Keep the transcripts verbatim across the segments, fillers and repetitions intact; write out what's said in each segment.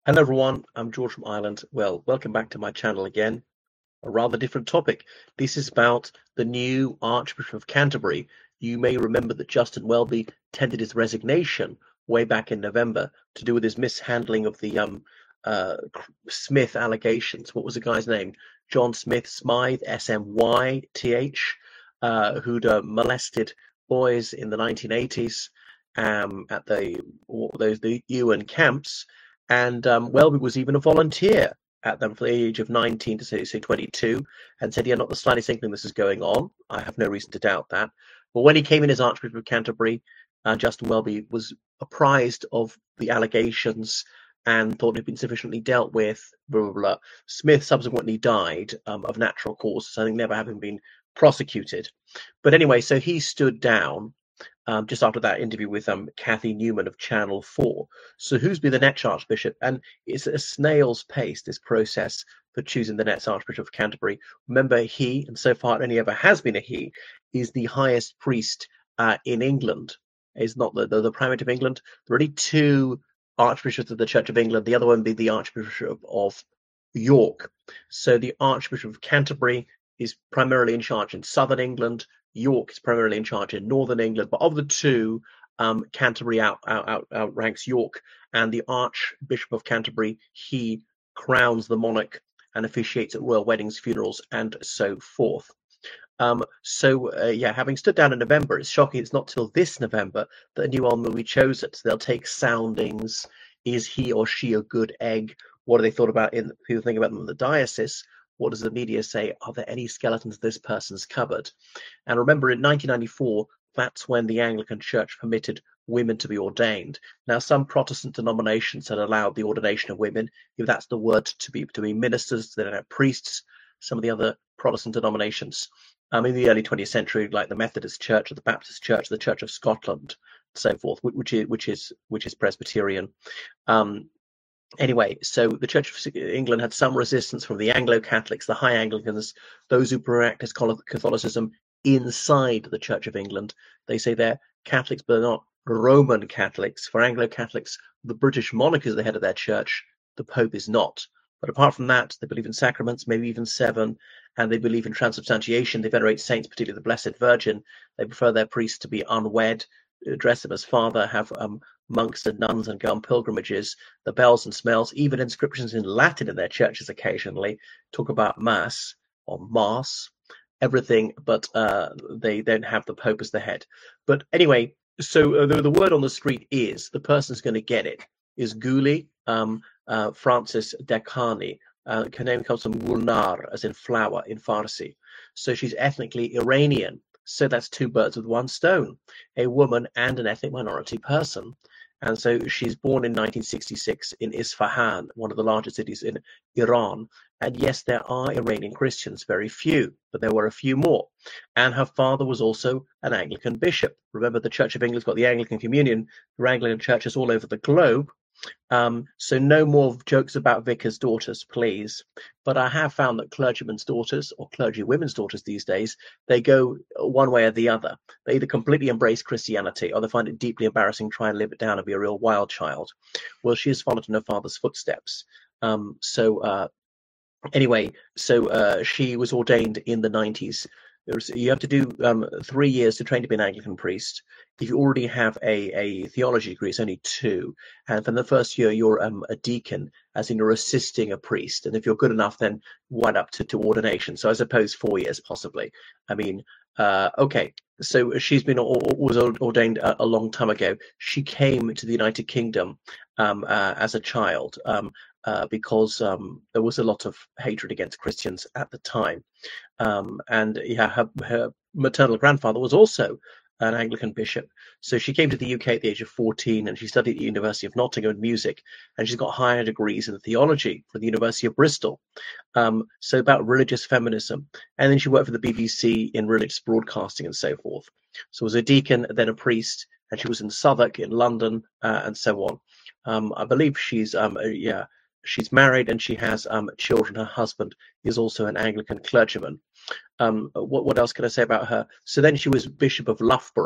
Hello everyone, I'm George from Ireland. Well, welcome back to my channel again. A rather different topic. This is about the new Archbishop of Canterbury. You may remember that Justin Welby tendered his resignation way back in November to do with his mishandling of the um, uh, Smith allegations. What was the guy's name? John Smith Smythe, S M Y T H, uh, who'd uh, molested boys in the nineteen eighties um, at the those the U N camps. And um, Welby was even a volunteer at them from the age of nineteen to say, say twenty-two, and said, yeah, not the slightest inkling this is going on. I have no reason to doubt that. But when he came in as Archbishop of Canterbury, uh, Justin Welby was apprised of the allegations and thought it had been sufficiently dealt with, blah, blah, blah. Smith subsequently died um, of natural causes, I think never having been prosecuted. But anyway, so he stood down um, just after that interview with um, Cathy Newman of Channel four. So who's been the next Archbishop? And it's a snail's pace, this process for choosing the next Archbishop of Canterbury. Remember, he, and so far it only ever has been a he, is the highest priest uh, in England. Is not the, the, the Primate of England. There are only two Archbishops of the Church of England. The other one would be the Archbishop of York. So the Archbishop of Canterbury is primarily in charge in southern England. York is primarily in charge in northern England, but of the two, um, Canterbury out, out, out, outranks York, and the Archbishop of Canterbury, he crowns the monarch and officiates at royal weddings, funerals, and so forth. Um, so, uh, yeah, having stood down in November, it's shocking it's not till this November that a new one will be chosen. So they'll take soundings. Is he or she a good egg? What do they thought about in people think about them in the diocese? What does the media say? Are there any skeletons in this person's cupboard? And remember, in nineteen ninety-four, that's when the Anglican Church permitted women to be ordained. Now, some Protestant denominations had allowed the ordination of women, if that's the word, to be to be ministers, they don't have priests. Some of the other Protestant denominations, um, in the early twentieth century, like the Methodist Church, or the Baptist Church, the Church of Scotland, and so forth, which is which is which is Presbyterian. Um, Anyway, so the Church of England had some resistance from the Anglo-Catholics, the High Anglicans, those who practice Catholicism inside the Church of England. They say they're Catholics, but they're not Roman Catholics. For Anglo-Catholics, the British monarch is the head of their church, the Pope is not. But apart from that, they believe in sacraments, maybe even seven, and they believe in transubstantiation. They venerate saints, particularly the Blessed Virgin. They prefer their priests to be unwed, dress them as father, have um, monks and nuns, and go on pilgrimages. The bells and smells, even inscriptions in Latin in their churches occasionally talk about mass or mass, everything, but uh, they don't have the Pope as the head. But anyway, so uh, the, the word on the street is the person's going to get it is Guli, um, uh, Frances Dekhani. Uh, her name comes from Gulnar, as in flower in Farsi. So she's ethnically Iranian. So that's two birds with one stone, a woman and an ethnic minority person. And so she's born in nineteen sixty-six in Isfahan, one of the largest cities in Iran. And yes, there are Iranian Christians, very few, but there were a few more. And her father was also an Anglican bishop. Remember, the Church of England's got the Anglican Communion. There are Anglican churches all over the globe. Um, so no more jokes about vicars' daughters, please. But I have found that clergymen's daughters, or clergy women's daughters these days, they go one way or the other. They either completely embrace Christianity, or they find it deeply embarrassing, try and live it down and be a real wild child. Well, she has followed in her father's footsteps. Um, so uh, anyway, so uh, she was ordained in the nineties. Was, you have to do um, three years to train to be an Anglican priest. If you already have a, a theology degree, it's only two. And for the first year, you're um, a deacon, as in you're assisting a priest. And if you're good enough, then one up to, to ordination. So I suppose four years, possibly. I mean, uh, okay. So she's been was ordained a, a long time ago. She came to the United Kingdom um, uh, as a child. Um, Uh, because um, there was a lot of hatred against Christians at the time. Um, and yeah, her, her maternal grandfather was also an Anglican bishop. So she came to the U K at the age of fourteen, and she studied at the University of Nottingham in music, and she's got higher degrees in theology from the University of Bristol. Um, so about religious feminism. And then she worked for the B B C in religious broadcasting and so forth. So was a deacon, then a priest, and she was in Southwark in London, uh, and so on. Um, I believe she's, um, uh, yeah, she's married and she has um, children. Her husband is also an Anglican clergyman. Um, what, what else can I say about her? So then she was Bishop of Loughborough,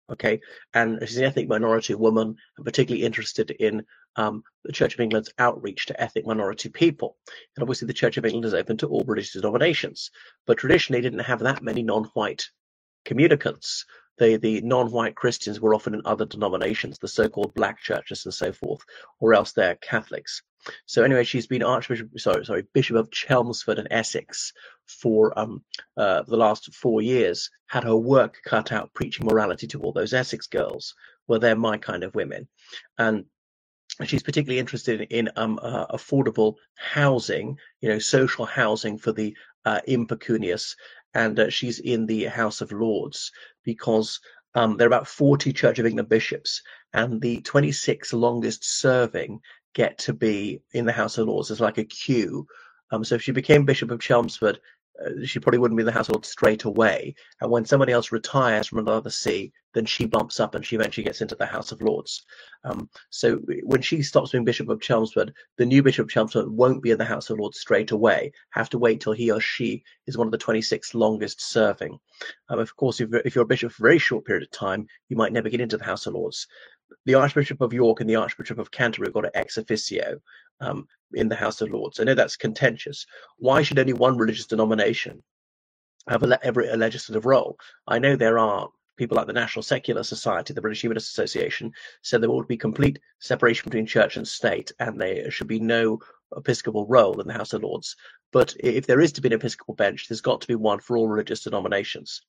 Okay, and she's an ethnic minority woman, and particularly interested in um, the Church of England's outreach to ethnic minority people. And obviously, the Church of England is open to all religious denominations, but traditionally didn't have that many non-white communicants. The, the non-white Christians were often in other denominations, the so-called black churches and so forth, or else they're Catholics. So anyway, she's been Archbishop, sorry, sorry, Bishop of Chelmsford and Essex for um, uh, the last four years. Had her work cut out preaching morality to all those Essex girls. Well, they're my kind of women, and she's particularly interested in um, uh, affordable housing, you know, social housing for the uh, impecunious. And uh, she's in the House of Lords because um, there are about forty Church of England bishops, and the twenty-six longest serving get to be in the House of Lords. It's like a queue. Um, so if she became Bishop of Chelmsford, uh, she probably wouldn't be in the House of Lords straight away. And when somebody else retires from another see, then she bumps up and she eventually gets into the House of Lords. Um, so when she stops being Bishop of Chelmsford, the new Bishop of Chelmsford won't be in the House of Lords straight away. Have to wait till he or she is one of the twenty-six longest serving. Um, of course, if, if you're a bishop for a very short period of time, you might never get into the House of Lords. The Archbishop of York and the Archbishop of Canterbury got an ex officio um, in the House of Lords. I know that's contentious. Why should only one religious denomination have a, every, a legislative role? I know there are people like the National Secular Society, the British Humanists Association, said there ought to be complete separation between church and state, and there should be no episcopal role in the House of Lords. But if there is to be an episcopal bench, there's got to be one for all religious denominations.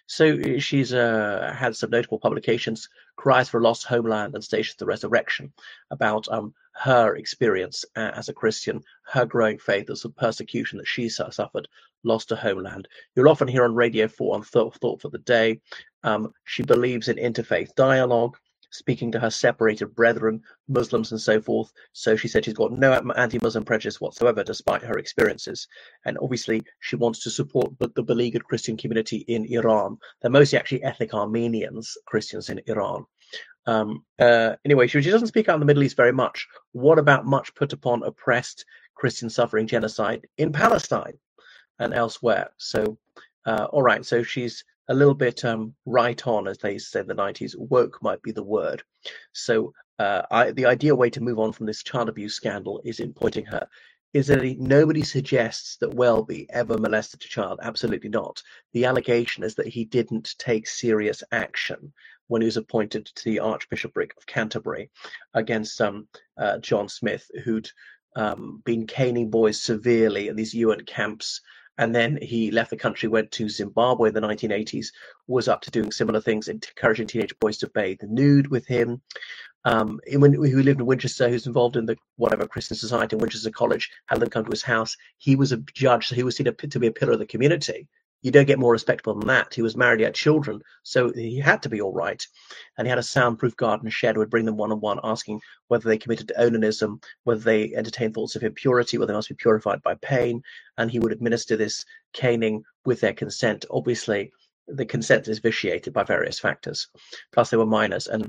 So she's uh, had some notable publications, Cries for a Lost Homeland and Stations of the Resurrection, about um, her experience uh, as a Christian, her growing faith, as the persecution that she suffered, lost her homeland. You'll often hear on Radio four on Thought, Thought for the Day. Um, she believes in interfaith dialogue, speaking to her separated brethren, Muslims and so forth. So she said she's got no anti-Muslim prejudice whatsoever, despite her experiences. And obviously she wants to support the beleaguered Christian community in Iran. They're mostly actually ethnic Armenians, Christians in Iran. Um, uh, anyway, she, she doesn't speak out in the Middle East very much. What about much put upon oppressed Christian suffering genocide in Palestine and elsewhere? So, uh, all right, so she's a little bit um, right on, as they said in the nineties. Woke might be the word. So uh, I, the ideal way to move on from this child abuse scandal is in pointing her. Is that nobody suggests that Welby ever molested a child. Absolutely not. The allegation is that he didn't take serious action when he was appointed to the Archbishopric of Canterbury against um, uh, John Smith, who'd um, been caning boys severely in these U N camps. And then he left the country, went to Zimbabwe in the nineteen eighties, was up to doing similar things, encouraging teenage boys to bathe nude with him. Um, when, who lived in Winchester, who's involved in the whatever Christian Society in Winchester College, had them come to his house. He was a judge, so he was seen to be a pillar of the community. You don't get more respectable than that. He was married, he had children, so he had to be all right. And he had a soundproof garden shed, would bring them one-on-one, asking whether they committed to onanism, whether they entertained thoughts of impurity, whether they must be purified by pain. And he would administer this caning with their consent. Obviously, the consent is vitiated by various factors. Plus, they were minors. And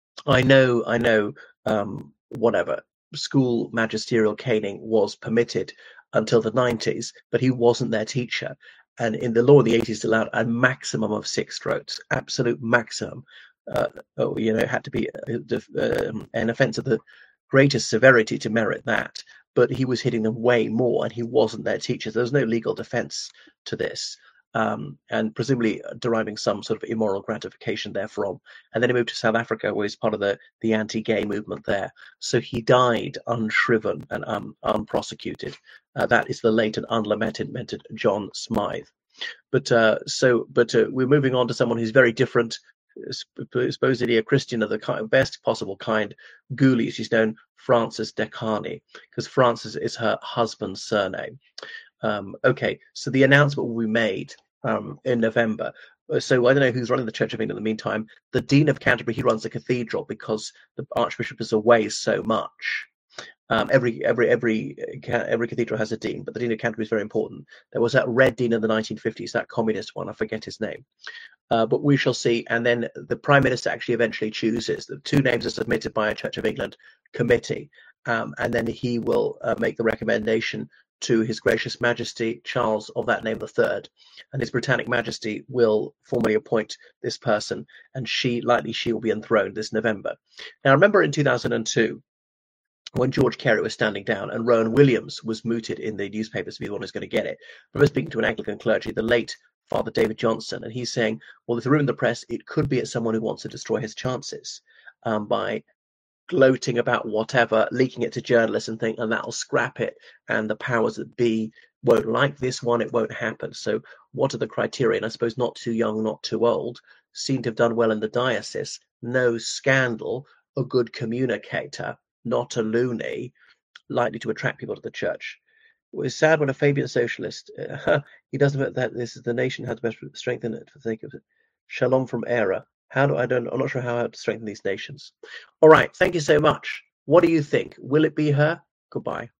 I know, I know, um, whatever, school magisterial caning was permitted until the nineties, but he wasn't their teacher. And in the law of the eighties, allowed a maximum of six strokes, absolute maximum. Uh, oh, you know, it had to be uh, um, an offence of the greatest severity to merit that. But he was hitting them way more, and he wasn't their teacher. There was no legal defence to this. Um, and presumably deriving some sort of immoral gratification therefrom. And then he moved to South Africa, where he's part of the, the anti-gay movement there. So he died unshriven and um, unprosecuted. Uh, that is the late and unlamented John Smythe. But uh, so, but uh, we're moving on to someone who's very different, supposedly a Christian of the kind, best possible kind. Ghoulie, she's known Frances Dekani, because Frances is her husband's surname. Um, okay, so the announcement will be made um, in November. So I don't know who's running the Church of England in the meantime. The Dean of Canterbury, he runs the cathedral because the Archbishop is away so much. Um, every every every every cathedral has a dean, but the Dean of Canterbury is very important. There was that red dean in the nineteen fifties, that communist one. I forget his name, uh, but we shall see. And then the Prime Minister actually eventually chooses. The two names are submitted by a Church of England committee, um, and then he will uh, make the recommendation to His Gracious Majesty Charles of that name the Third, and His Britannic Majesty will formally appoint this person, and she likely she will be enthroned this November. Now, remember in two thousand two, when George Carey was standing down and Rowan Williams was mooted in the newspapers to be the one who's going to get it. I remember speaking to an Anglican clergy, the late Father David Johnson, and he's saying, well, there's a rumor in the press, it could be at someone who wants to destroy his chances um, by gloating about whatever, leaking it to journalists and think, and that'll scrap it, and the powers that be won't like this one, it won't happen. So what are the criteria? And I suppose not too young, not too old, seem to have done well in the diocese, no scandal, a good communicator, not a loony, likely to attract people to the church. It was sad when a Fabian socialist, uh, he doesn't admit that this is the nation has best strengthen it for the sake of it. Shalom from Era. How do I don't I'm not sure how to strengthen these nations. All right, thank you so much. What do you think? Will it be her? Goodbye.